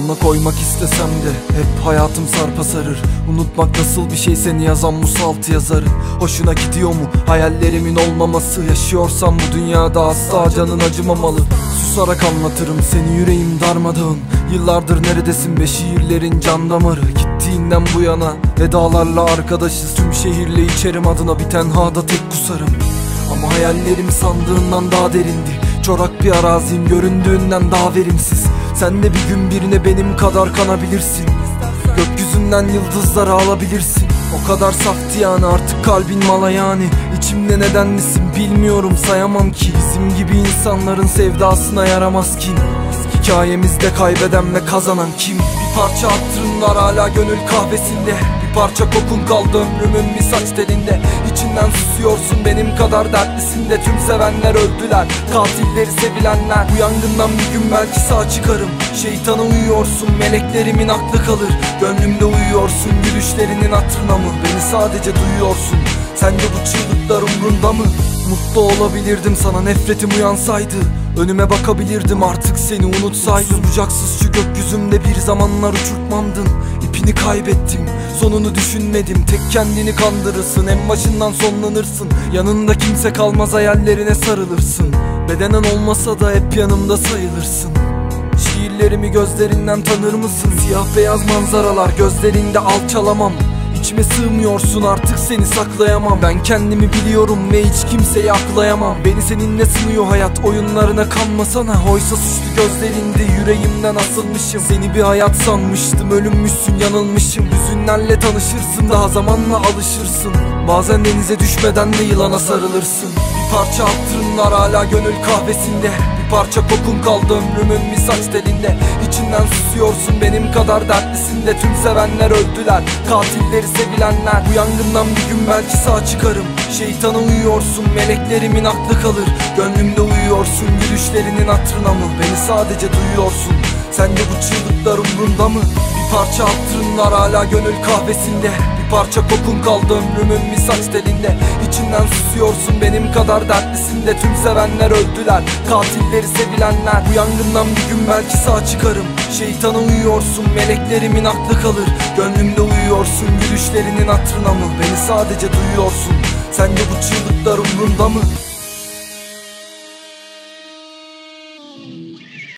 Yoluna koymak istesem de hep hayatım sarpa sarır. Unutmak nasıl bir şey, seni yazan musaltı yazarı. Hoşuna gidiyor mu hayallerimin olmaması? Yaşıyorsam bu dünyada asla canın acımamalı. Susarak anlatırım seni, yüreğim darmadağın. Yıllardır neredesin be, şiirlerin can damarı. Gittiğinden bu yana vedalarla arkadaşız. Tüm şehirle içerim adına, bir tenhada tek kusarım. Ama hayallerim sandığından daha derindi. Çorak bir arazim, göründüğünden daha verimsiz. Sen de bir gün birine benim kadar kanabilirsin. Gökyüzünden yıldızları alabilirsin. O kadar saftı yani, artık kalbin mala yani. İçimde nedenlisin bilmiyorum, sayamam ki. Bizim gibi insanların sevdasına yaramaz kim? Hikayemizde kaybeden ve kazanan kim? Bir parça hatırın var hala gönül kahvesinde. Bir parça kokun kaldı ömrümün bir saç telinde. İçinden susuyorsun benim kadar dertlisinde. Tüm sevenler öldüler, katilleri sevilenler. Bu yangından bir gün belki sağ çıkarım. Şeytana uyuyorsun, meleklerimin aklı kalır. Gönlümde uyuyorsun, gülüşlerinin hatırına mı? Beni sadece duyuyorsun, sence bu çığlıklar umrunda mı? Mutlu olabilirdim sana nefretim uyansaydı. Önüme bakabilirdim artık seni unutsaydım. Bucaksız şu gökyüzümde bir zamanlar uçurtmamdın. İpini kaybettim, sonunu düşünmedim. Tek kendini kandırırsın, en başından sonlanırsın. Yanında kimse kalmaz, hayallerine sarılırsın. Bedenen olmasa da hep yanımda sayılırsın. Şiirlerimi gözlerinden tanır mısın? Siyah beyaz manzaralar gözlerinde, alçalamam. İçime sığmıyorsun, artık seni saklayamam. Ben kendimi biliyorum ve hiç kimseyi aklayamam. Beni seninle sınıyor hayat, oyunlarına kanmasana. Oysa suçlu gözlerinde yüreğimden asılmışım. Seni bir hayat sanmıştım, ölünmüşsün, yanılmışım. Hüzünlerle tanışırsın, daha zamanla alışırsın. Bazen denize düşmeden de yılana sarılırsın. Bir parça hatırın var hala gönül kahvesinde. Bir parça kokun kaldı ömrümün bir saç telinde. İçinden susuyorsun benim kadar dertlisinde. Tüm sevenler öldüler, katilleri sevilenler. Bu yangından bir gün belki sağ çıkarım. Şeytana uyuyorsun, meleklerimin aklı kalır. Gönlümde uyuyorsun, gülüşlerinin hatırına mı? Beni sadece duyuyorsun, sence bu çığlıklar umrunda mı? Bir parça hatırın var hala gönül kahvesinde. Bir parça kokun kaldı ömrümün bir saç telinde. İçinden susuyorsun benim kadar dertlisinde. Tüm sevenler öldüler, katilleri sevilenler. Bu yangından bir gün belki sağ çıkarım. Şeytana uyuyorsun, meleklerimin aklı kalır. Gönlümde uyuyorsun, gülüşlerinin hatırına mı? Beni sadece duyuyorsun, sence bu çığlıklar umrunda mı?